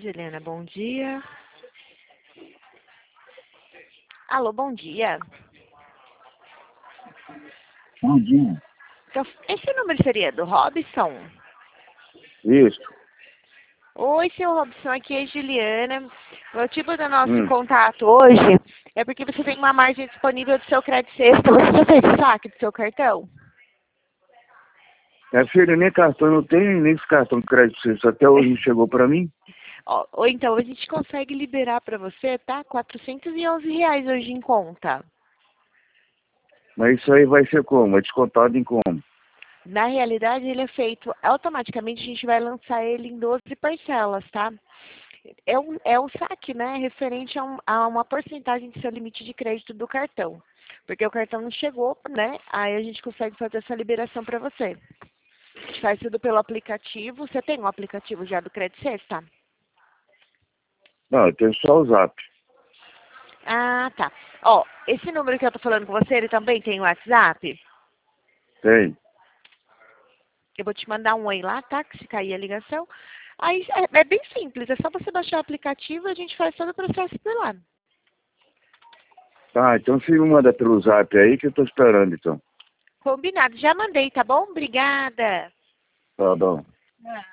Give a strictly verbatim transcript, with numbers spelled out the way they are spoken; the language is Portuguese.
Juliana, bom dia. Alô, bom dia. Bom dia. Então, esse número seria do Robson? Isso. Oi, seu Robson, aqui é Juliana. O motivo do nosso Hum. contato hoje é porque você tem uma margem disponível do seu crédito sexta. Você já fez o saque do seu cartão? Minha filha, nem cartão não tem, nem esse cartão de crédito isso até hoje não chegou para mim. Ó, ou então, a gente consegue liberar para você, tá? quatrocentos e onze reais hoje em conta. Mas isso aí vai ser como? É descontado em como? Na realidade, ele é feito automaticamente, a gente vai lançar ele em doze parcelas, tá? É um, é um saque, né? Referente a, um, a uma porcentagem do seu limite de crédito do cartão. Porque o cartão não chegou, né? Aí a gente consegue fazer essa liberação para você. A gente faz tudo pelo aplicativo. Você tem um aplicativo já do Crédito Sexta? Não, eu tenho só o Zap. Ah, tá. Ó, esse número que eu tô falando com você, ele também tem o WhatsApp? Tem. Eu vou te mandar um oi lá, tá? Que se cair a ligação. Aí é, é bem simples, é só você baixar o aplicativo e a gente faz todo o processo por lá. Tá, então você me manda pelo Zap aí que eu tô esperando então. Combinado, já mandei, tá bom? Obrigada. Tá bom. Ah.